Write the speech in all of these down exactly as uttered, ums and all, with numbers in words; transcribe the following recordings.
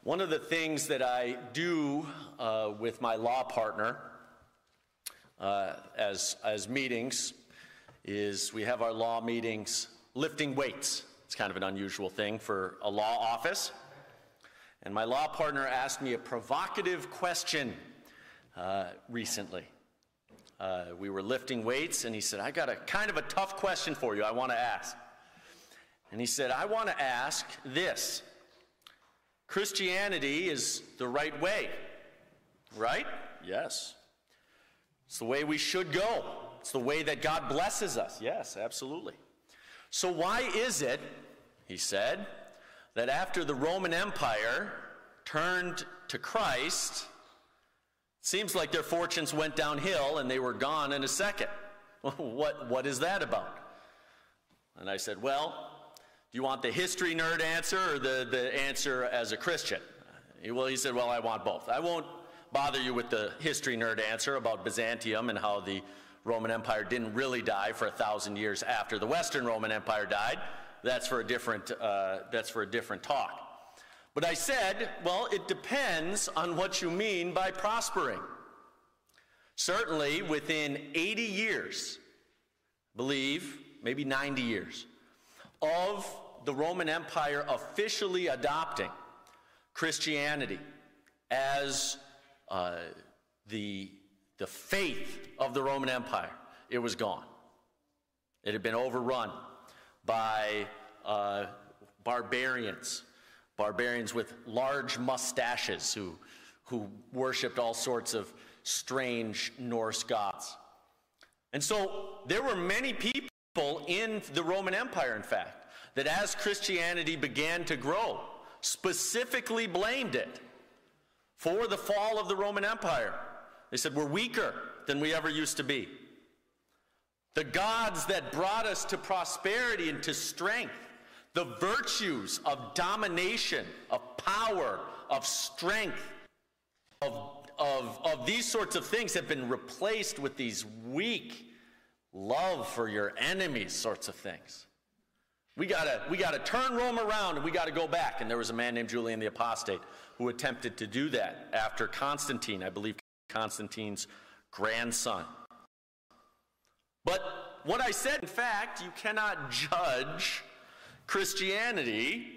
One of the things that I do uh, with my law partner uh, as, as meetings is we have our law meetings lifting weights. It's kind of an unusual thing for a law office. And my law partner asked me a provocative question uh, recently. Uh, we were lifting weights, and he said, I got a kind of a tough question for you I want to ask. And he said, I want to ask this. Christianity is the right way, right? Yes. It's the way we should go. It's the way that God blesses us. Yes, absolutely. So why is it, he said, that after the Roman Empire turned to Christ, it seems like their fortunes went downhill and they were gone in a second? What, what is that about? And I said, well, do you want the history nerd answer or the, the answer as a Christian? Well, he said, well, I want both. I won't bother you with the history nerd answer about Byzantium and how the Roman Empire didn't really die for a thousand years after the Western Roman Empire died. That's for a different, uh, that's for a different talk. But I said, well, it depends on what you mean by prospering. Certainly within eighty years, I believe, maybe ninety years, of the Roman Empire officially adopting Christianity as uh, the, the faith of the Roman Empire, it was gone. It had been overrun by uh, barbarians, barbarians with large mustaches who, who worshipped all sorts of strange Norse gods. And so there were many people in the Roman Empire, in fact, that as Christianity began to grow, specifically blamed it for the fall of the Roman Empire. They said, we're weaker than we ever used to be. The gods that brought us to prosperity and to strength, the virtues of domination, of power, of strength, of, of, of these sorts of things have been replaced with these weak love for your enemies sorts of things. We gotta, we gotta turn Rome around and we gotta go back. And there was a man named Julian the Apostate who attempted to do that after Constantine, I believe Constantine's grandson. But what I said, in fact, you cannot judge Christianity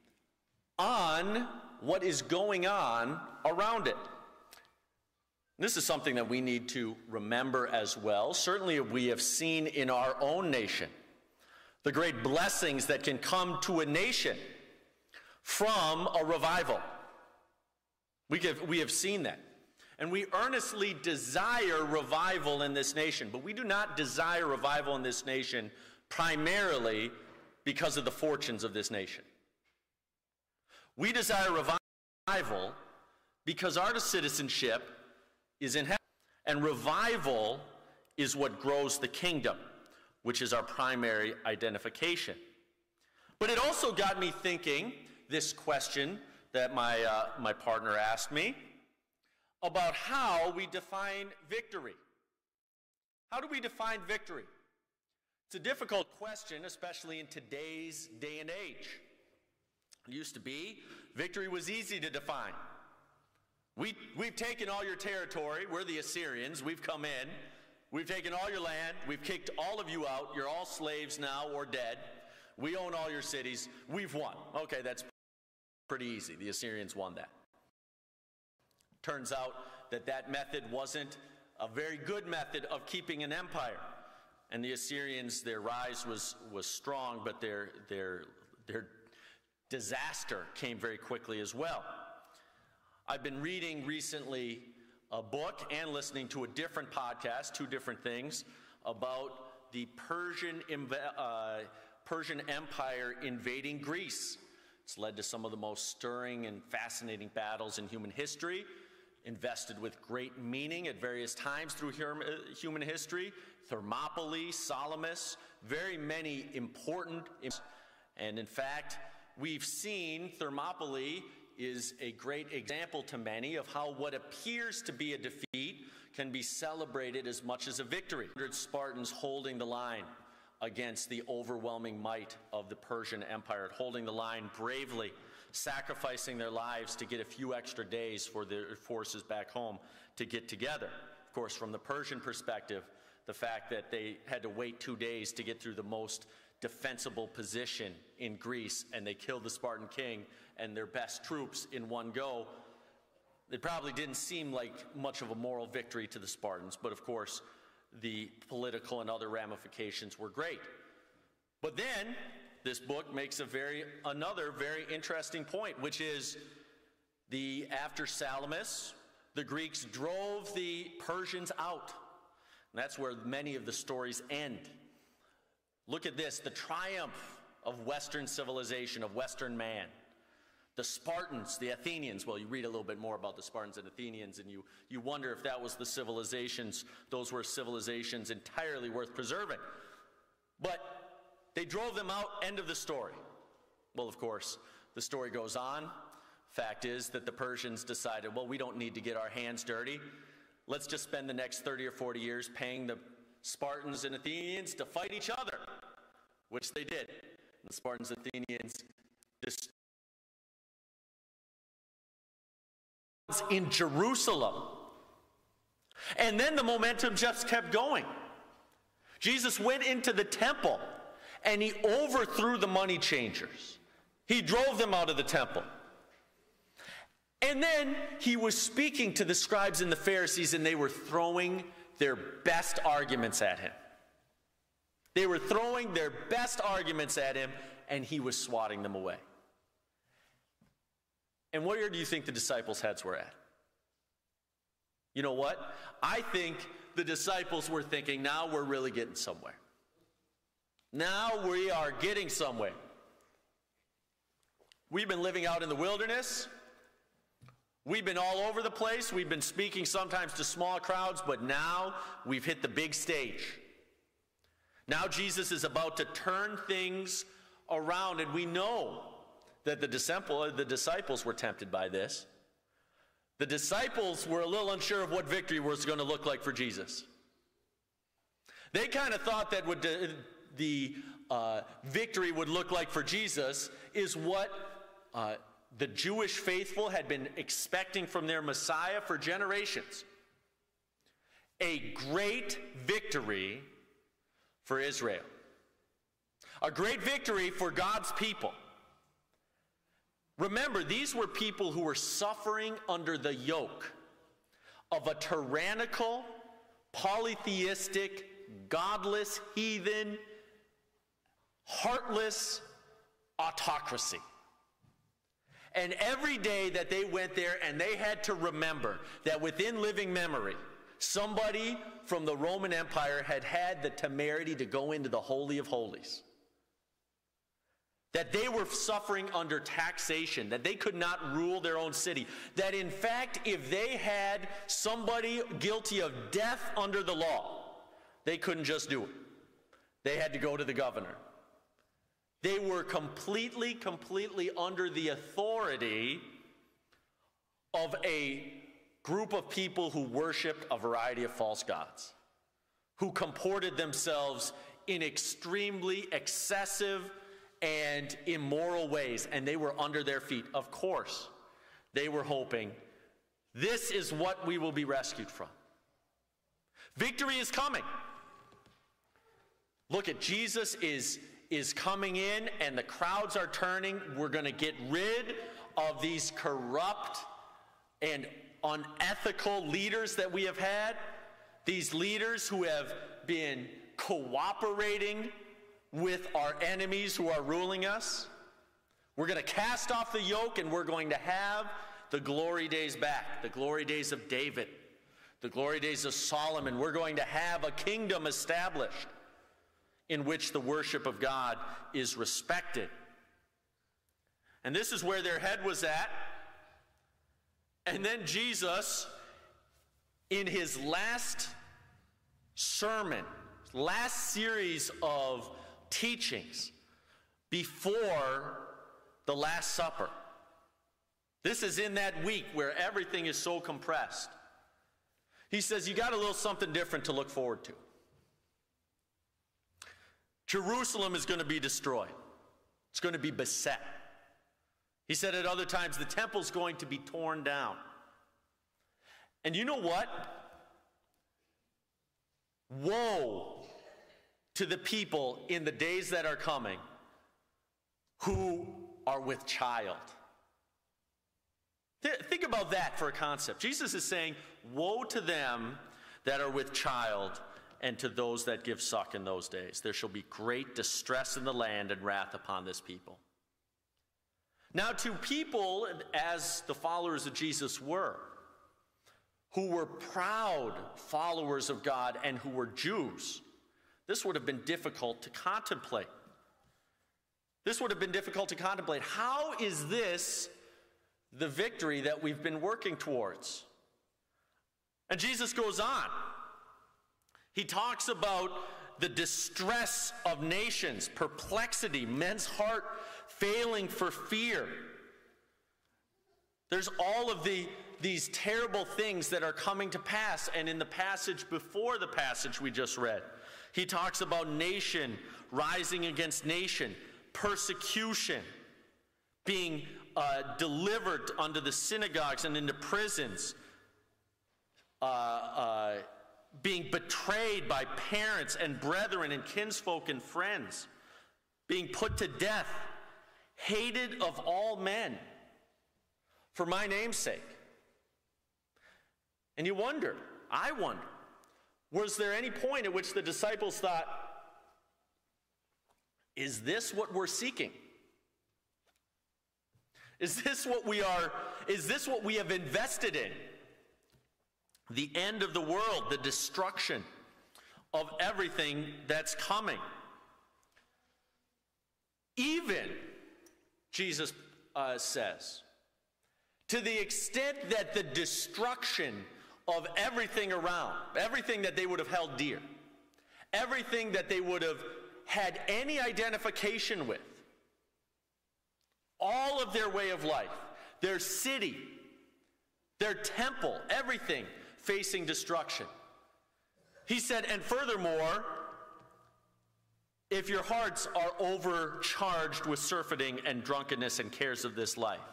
on what is going on around it. This is something that we need to remember as well. Certainly we have seen in our own nation the great blessings that can come to a nation from a revival. We have, we have seen that. And we earnestly desire revival in this nation, but we do not desire revival in this nation primarily because of the fortunes of this nation. We desire revival because our citizenship is in heaven, and revival is what grows the kingdom, which is our primary identification. But it also got me thinking, this question that my, uh, my partner asked me, about how we define victory. How do we define victory? It's a difficult question, especially in today's day and age. It used to be, victory was easy to define. We, we've taken all your territory. We're the Assyrians. We've come in. We've taken all your land. We've kicked all of you out. You're all slaves now or dead. We own all your cities. We've won. Okay, that's pretty easy. The Assyrians won that. Turns out that that method wasn't a very good method of keeping an empire. And the Assyrians, their rise was, was strong, but their, their, their disaster came very quickly as well. I've been reading recently a book and listening to a different podcast, two different things, about the Persian, uh, Persian Empire invading Greece. It's led to some of the most stirring and fascinating battles in human history, invested with great meaning at various times through human history. Thermopylae, Salamis, very many important, and in fact, we've seen Thermopylae is a great example to many of how what appears to be a defeat can be celebrated as much as a victory. one hundred Spartans holding the line against the overwhelming might of the Persian Empire, holding the line bravely sacrificing their lives to get a few extra days for their forces back home to get together. Of course, from the Persian perspective, the fact that they had to wait two days to get through the most defensible position in Greece, and they killed the Spartan king and their best troops in one go, it probably didn't seem like much of a moral victory to the Spartans, but of course, the political and other ramifications were great. But then, this book makes a very, another very interesting point, which is the, after Salamis, the Greeks drove the Persians out. And that's where many of the stories end. Look at this, the triumph of Western civilization, of Western man. The Spartans, the Athenians, well, you read a little bit more about the Spartans and Athenians, and you, you wonder if that was the civilizations, those were civilizations entirely worth preserving. But they drove them out, end of the story. Well, of course, the story goes on. Fact is that the Persians decided, well, we don't need to get our hands dirty. Let's just spend the next thirty or forty years paying the Spartans and Athenians to fight each other, which they did. The Spartans and Athenians destroyed in Jerusalem. And then the momentum just kept going. Jesus went into the temple and he overthrew the money changers. He drove them out of the temple. And then he was speaking to the scribes and the Pharisees, and they were throwing their best arguments at him. They were throwing their best arguments at him, and he was swatting them away. And where do you think the disciples' heads were at? You know what? I think the disciples were thinking, now we're really getting somewhere. Now we are getting somewhere. We've been living out in the wilderness. We've been all over the place. We've been speaking sometimes to small crowds, but now we've hit the big stage. Now Jesus is about to turn things around, and we know that the disciple, the disciples were tempted by this. The disciples were a little unsure of what victory was going to look like for Jesus. They kind of thought that what the, the uh, victory would look like for Jesus is what uh, the Jewish faithful had been expecting from their Messiah for generations. A great victory for Israel. A great victory for God's people. Remember, these were people who were suffering under the yoke of a tyrannical, polytheistic, godless, heathen, heartless autocracy. And every day that they went there, and they had to remember that within living memory, somebody from the Roman Empire had had the temerity to go into the Holy of Holies. That they were suffering under taxation, that they could not rule their own city. That in fact, if they had somebody guilty of death under the law, they couldn't just do it. They had to go to the governor. They were completely, completely under the authority of a group of people who worshiped a variety of false gods, who comported themselves in extremely excessive and immoral ways, and they were under their feet. Of course, they were hoping, this is what we will be rescued from. Victory is coming. Look at Jesus is is coming in, and the crowds are turning. We're going to get rid of these corrupt and unethical leaders that we have had, these leaders who have been cooperating with our enemies who are ruling us. We're going to cast off the yoke, and we're going to have the glory days back, the glory days of David, the glory days of Solomon. We're going to have a kingdom established in which the worship of God is respected. And this is where their head was at. And then Jesus, in his last sermon, last series of teachings before the Last Supper, this is in that week where everything is so compressed. He says, you got a little something different to look forward to. Jerusalem is going to be destroyed. It's going to be beset. He said at other times, the temple's going to be torn down. And you know what? Woe to the people in the days that are coming who are with child. Th- think about that for a concept. Jesus is saying, woe to them that are with child, and to those that give suck in those days. There shall be great distress in the land and wrath upon this people. Now, to people, as the followers of Jesus were, who were proud followers of God and who were Jews, this would have been difficult to contemplate. This would have been difficult to contemplate. How is this the victory that we've been working towards? And Jesus goes on. He talks about the distress of nations, perplexity, men's heart failing for fear. There's all of the, these terrible things that are coming to pass. And in the passage before the passage we just read, he talks about nation rising against nation, persecution, being uh, delivered unto the synagogues and into prisons, uh, uh, being betrayed by parents and brethren and kinsfolk and friends, being put to death, hated of all men for my name's sake. And you wonder, I wonder, was there any point at which the disciples thought, is this what we're seeking? Is this what we are, is this what we have invested in? The end of the world, the destruction of everything that's coming. Even, Jesus uh, says, to the extent that the destruction of everything around, everything that they would have held dear, everything that they would have had any identification with, all of their way of life, their city, their temple, everything facing destruction. He said, and furthermore, if your hearts are overcharged with surfeiting and drunkenness and cares of this life,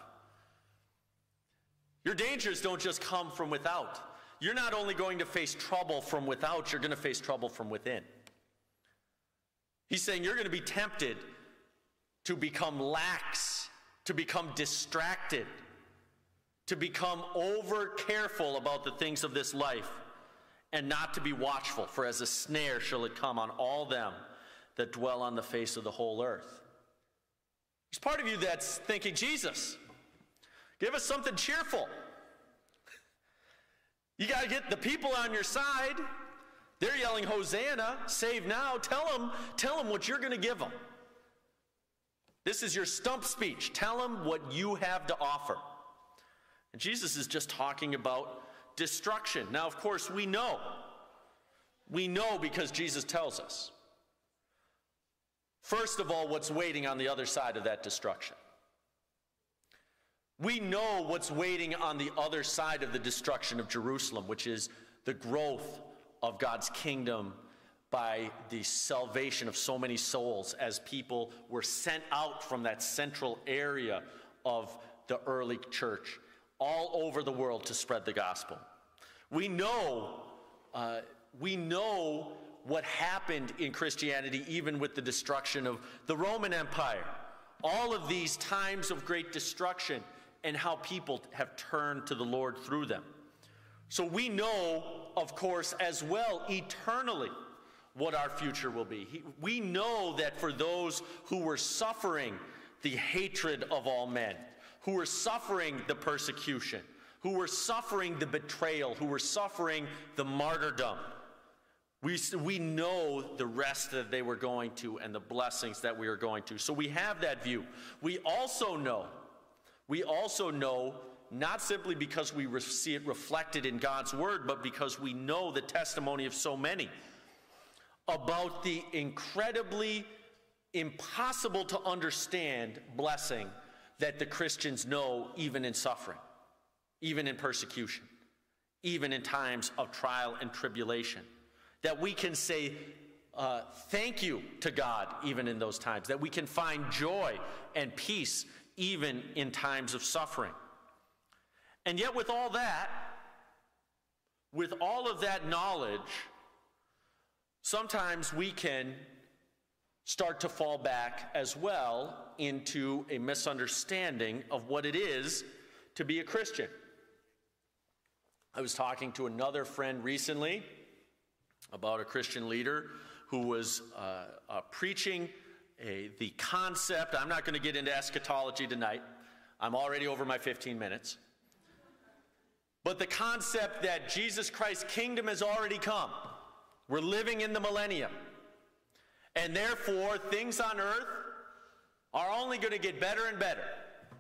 your dangers don't just come from without. You're not only going to face trouble from without, you're going to face trouble from within. He's saying you're going to be tempted to become lax, to become distracted, to become over careful about the things of this life, and not to be watchful, for as a snare shall it come on all them that dwell on the face of the whole earth. There's part of you that's thinking, Jesus, give us something cheerful. You got to get the people on your side. They're yelling, Hosanna, save now. Tell them, tell them what you're going to give them. This is your stump speech. Tell them what you have to offer. And Jesus is just talking about destruction. Now, of course, we know. We know because Jesus tells us. First of all, what's waiting on the other side of that destruction. We know what's waiting on the other side of the destruction of Jerusalem, which is the growth of God's kingdom by the salvation of so many souls as people were sent out from that central area of the early church all over the world to spread the gospel. We know, uh, we know what happened in Christianity even with the destruction of the Roman Empire. All of these times of great destruction and how people have turned to the Lord through them. So we know, of course, as well, eternally, what our future will be. He, we know that for those who were suffering the hatred of all men, who were suffering the persecution, who were suffering the betrayal, who were suffering the martyrdom, we, we know the rest that they were going to and the blessings that we are going to. So we have that view. We also know, we also know, not simply because we see it reflected in God's word, but because we know the testimony of so many about the incredibly impossible to understand blessing that the Christians know even in suffering, even in persecution, even in times of trial and tribulation. That we can say uh, thank you to God even in those times, that we can find joy and peace even in times of suffering. And yet with all that, with all of that knowledge, sometimes we can start to fall back as well into a misunderstanding of what it is to be a Christian. I was talking to another friend recently about a Christian leader who was uh, uh, preaching a, the concept. I'm not going to get into eschatology tonight. I'm already over my fifteen minutes. But the concept that Jesus Christ's kingdom has already come. We're living in the millennium. And therefore, things on earth are only going to get better and better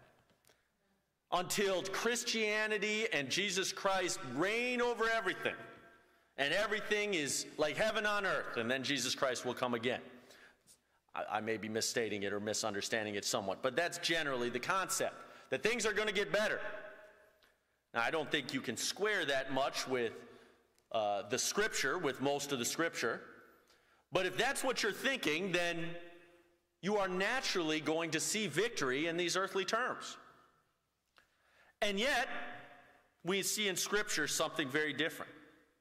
until Christianity and Jesus Christ reign over everything. And everything is like heaven on earth, and then Jesus Christ will come again. I, I may be misstating it or misunderstanding it somewhat, but that's generally the concept, that things are going to get better. Now, I don't think you can square that much with uh, the Scripture, with most of the Scripture, but if that's what you're thinking, then you are naturally going to see victory in these earthly terms. And yet, we see in Scripture something very different.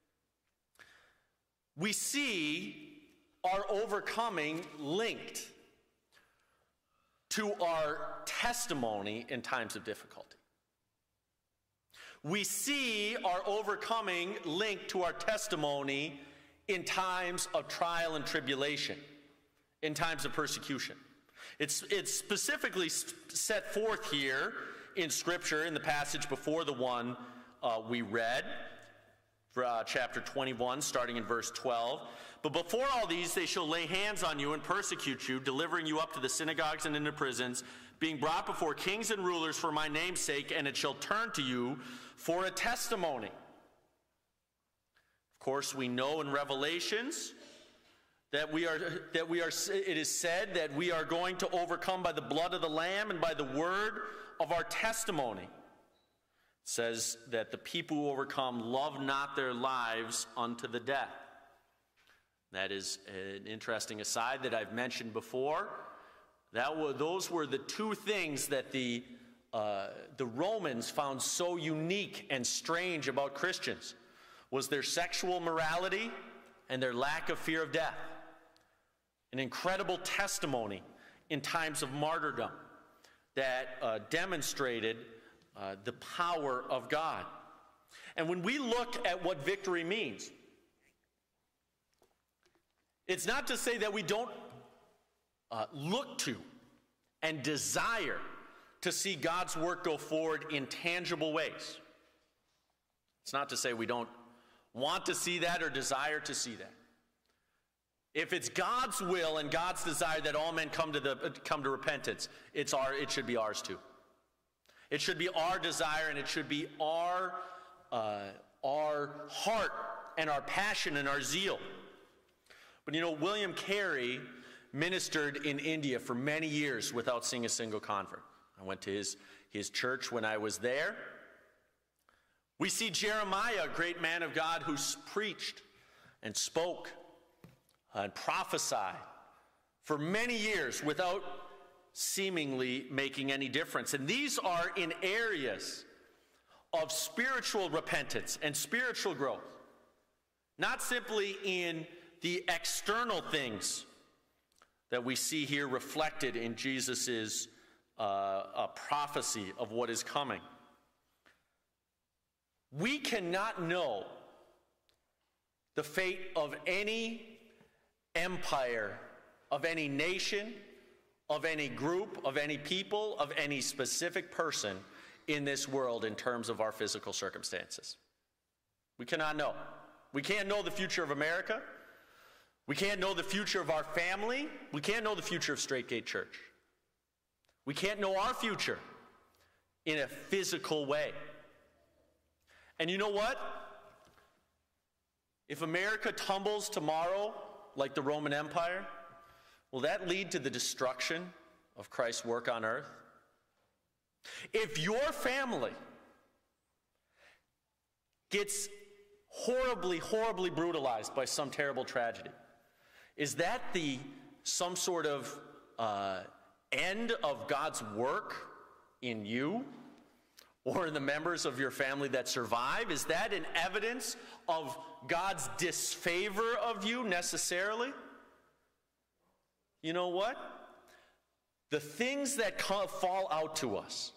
We see our overcoming linked to our testimony in times of difficulty. We see our overcoming linked to our testimony in times of trial and tribulation, in times of persecution. It's, it's specifically set forth here in Scripture, in the passage before the one uh, we read, Uh, chapter twenty-one, starting in verse twelve. But before all these, they shall lay hands on you and persecute you, delivering you up to the synagogues and into prisons, being brought before kings and rulers for my name's sake, and it shall turn to you for a testimony. Of course, we know in Revelations that we are, that we are, it is said that we are going to overcome by the blood of the Lamb and by the word of our testimony. Says that the people who overcome love not their lives unto the death. That is an interesting aside that I've mentioned before. That were, those were the two things that the, uh, the Romans found so unique and strange about Christians, was their sexual morality and their lack of fear of death. An incredible testimony in times of martyrdom that uh, demonstrated Uh, the power of God. And when we look at what victory means, it's not to say that we don't uh, look to and desire to see God's work go forward in tangible ways. It's not to say we don't want to see that or desire to see that. If it's God's will and God's desire that all men come to the come to repentance, it's our it should be ours too. It should be our desire, and it should be our, uh, our heart and our passion and our zeal. But you know, William Carey ministered in India for many years without seeing a single convert. I went to his, his church when I was there. We see Jeremiah, a great man of God, who preached and spoke and prophesied for many years without seemingly making any difference. And these are in areas of spiritual repentance and spiritual growth, not simply in the external things that we see here reflected in Jesus' uh, uh, prophecy of what is coming. We cannot know the fate of any empire, of any nation, of any group, of any people, of any specific person in this world in terms of our physical circumstances. We cannot know. We can't know the future of America. We can't know the future of our family. We can't know the future of Straight Gate Church. We can't know our future in a physical way. And you know what? If America tumbles tomorrow like the Roman Empire, will that lead to the destruction of Christ's work on earth? If your family gets horribly, horribly brutalized by some terrible tragedy, is that the some sort of uh, end of God's work in you or in the members of your family that survive? Is that an evidence of God's disfavor of you necessarily? You know what? The things that fall out to us,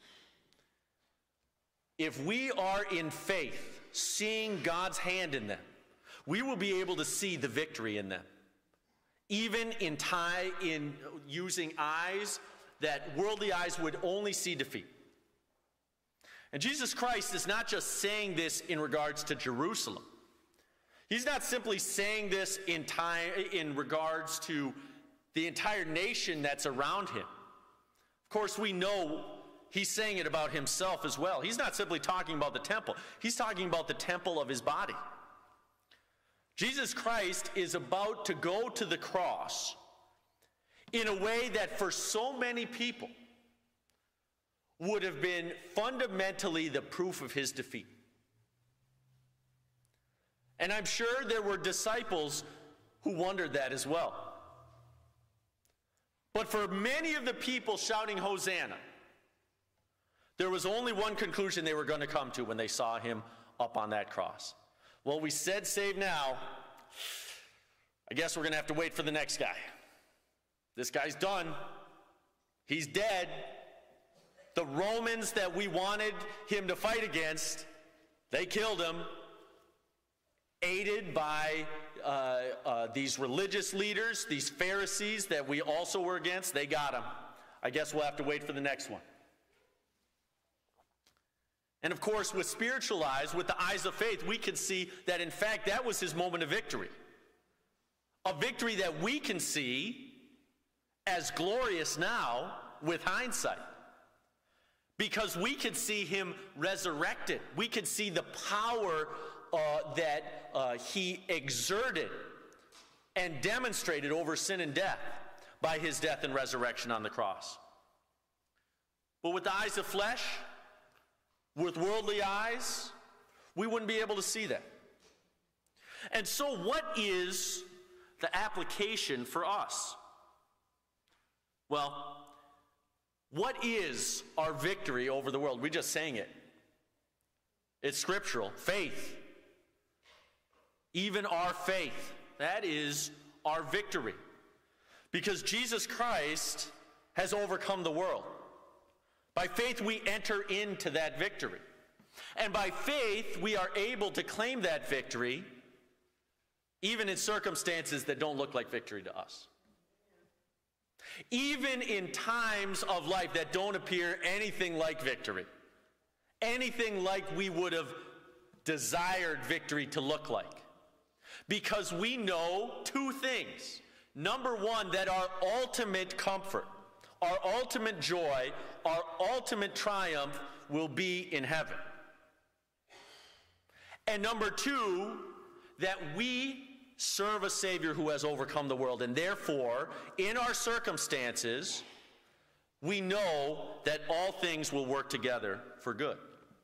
if we are in faith, seeing God's hand in them, we will be able to see the victory in them. Even in tie in using eyes that worldly eyes would only see defeat. And Jesus Christ is not just saying this in regards to Jerusalem. He's not simply saying this in time in regards to the entire nation that's around him. Of course, we know he's saying it about himself as well. He's not simply talking about the temple. He's talking about the temple of his body. Jesus Christ is about to go to the cross in a way that for so many people would have been fundamentally the proof of his defeat. And I'm sure there were disciples who wondered that as well. But for many of the people shouting Hosanna, there was only one conclusion they were going to come to when they saw him up on that cross. Well, we said save now. I guess we're going to have to wait for the next guy. This guy's done. He's dead. The Romans that we wanted him to fight against, they killed him, aided by uh, uh, these religious leaders, these Pharisees that we also were against. They got him. I guess we'll have to wait for the next one. And of course, with spiritual eyes, with the eyes of faith, we can see that in fact that was his moment of victory. A victory that we can see as glorious now with hindsight. Because we could see him resurrected. We could see the power uh, that uh, he exerted and demonstrated over sin and death by his death and resurrection on the cross. But with the eyes of flesh, with worldly eyes, we wouldn't be able to see that. And so what is the application for us? Well, what is our victory over the world? We just sang it. It's scriptural. Faith. Even our faith. That is our victory. Because Jesus Christ has overcome the world. By faith, we enter into that victory. And by faith, we are able to claim that victory even in circumstances that don't look like victory to us. Even in times of life that don't appear anything like victory. Anything like we would have desired victory to look like. Because we know two things. Number one, that our ultimate comfort, our ultimate joy, our ultimate triumph will be in heaven. And number two, that we serve a Savior who has overcome the world. And therefore, in our circumstances, we know that all things will work together for good.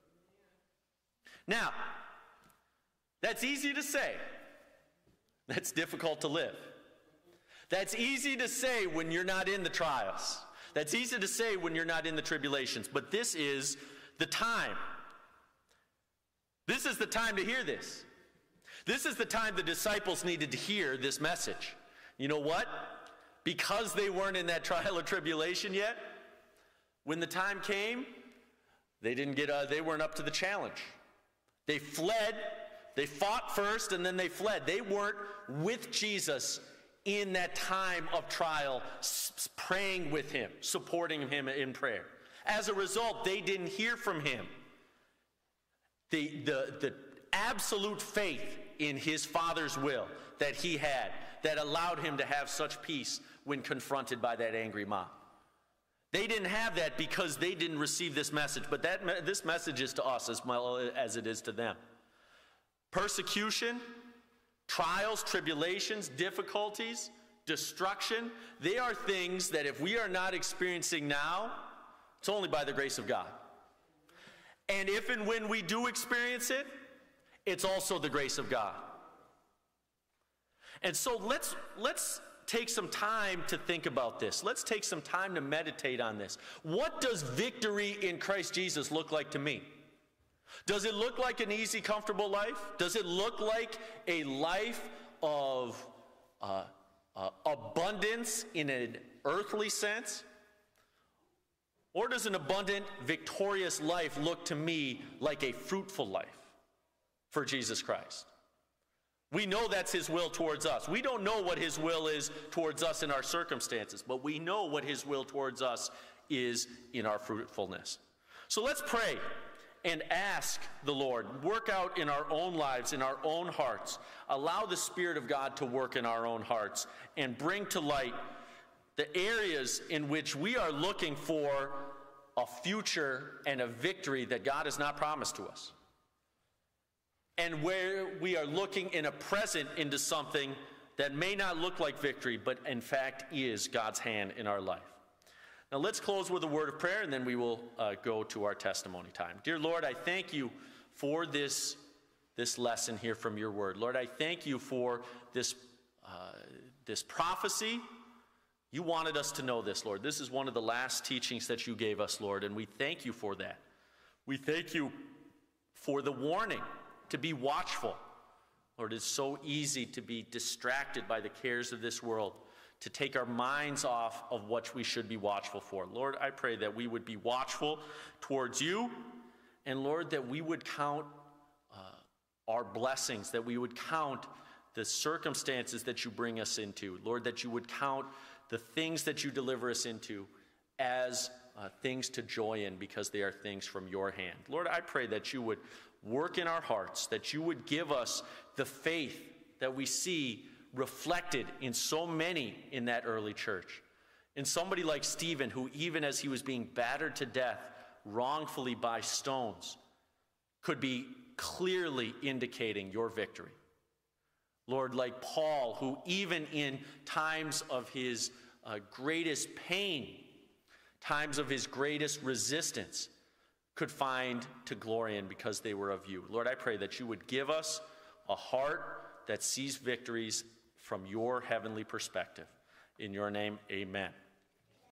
Now, that's easy to say. That's difficult to live. That's easy to say when you're not in the trials. That's easy to say when you're not in the tribulations. But this is the time. This is the time to hear this. This is the time the disciples needed to hear this message. You know what? Because they weren't in that trial or tribulation yet, when the time came, they didn't get. Uh, they weren't up to the challenge. They fled. They fought first, and then they fled. They weren't with Jesus in that time of trial, praying with him, supporting him in prayer. As a result, they didn't hear from him the, the, the absolute faith in his Father's will that he had, that allowed him to have such peace when confronted by that angry mob. They didn't have that because they didn't receive this message, but that this message is to us as well as it is to them. Persecution, trials, tribulations, difficulties, destruction, they are things that if we are not experiencing now, it's only by the grace of God. And if and when we do experience it, it's also the grace of God. And so let's let's take some time to think about this. Let's take some time to meditate on this. What does victory in Christ Jesus look like to me? Does it look like an easy, comfortable life? Does it look like a life of uh, uh, abundance in an earthly sense? Or does an abundant, victorious life look to me like a fruitful life for Jesus Christ? We know that's his will towards us. We don't know what his will is towards us in our circumstances, but we know what his will towards us is in our fruitfulness. So let's pray and ask the Lord, work out in our own lives, in our own hearts. Allow the Spirit of God to work in our own hearts and bring to light the areas in which we are looking for a future and a victory that God has not promised to us. And where we are looking in a present into something that may not look like victory, but in fact is God's hand in our life. Now let's close with a word of prayer, and then we will uh, go to our testimony time. Dear Lord, I thank you for this, this lesson here from your word. Lord, I thank you for this, uh, this prophecy. You wanted us to know this, Lord. This is one of the last teachings that you gave us, Lord, and we thank you for that. We thank you for the warning to be watchful. Lord, it's so easy to be distracted by the cares of this world, to take our minds off of what we should be watchful for. Lord, I pray that we would be watchful towards you, and Lord, that we would count uh, our blessings, that we would count the circumstances that you bring us into. Lord, that you would count the things that you deliver us into as uh, things to joy in, because they are things from your hand. Lord, I pray that you would work in our hearts, that you would give us the faith that we see reflected in so many in that early church. In somebody like Stephen, who even as he was being battered to death wrongfully by stones, could be clearly indicating your victory. Lord, like Paul, who even in times of his uh, greatest pain, times of his greatest resistance, could find to glory in because they were of you. Lord, I pray that you would give us a heart that sees victories from your heavenly perspective. In your name, amen.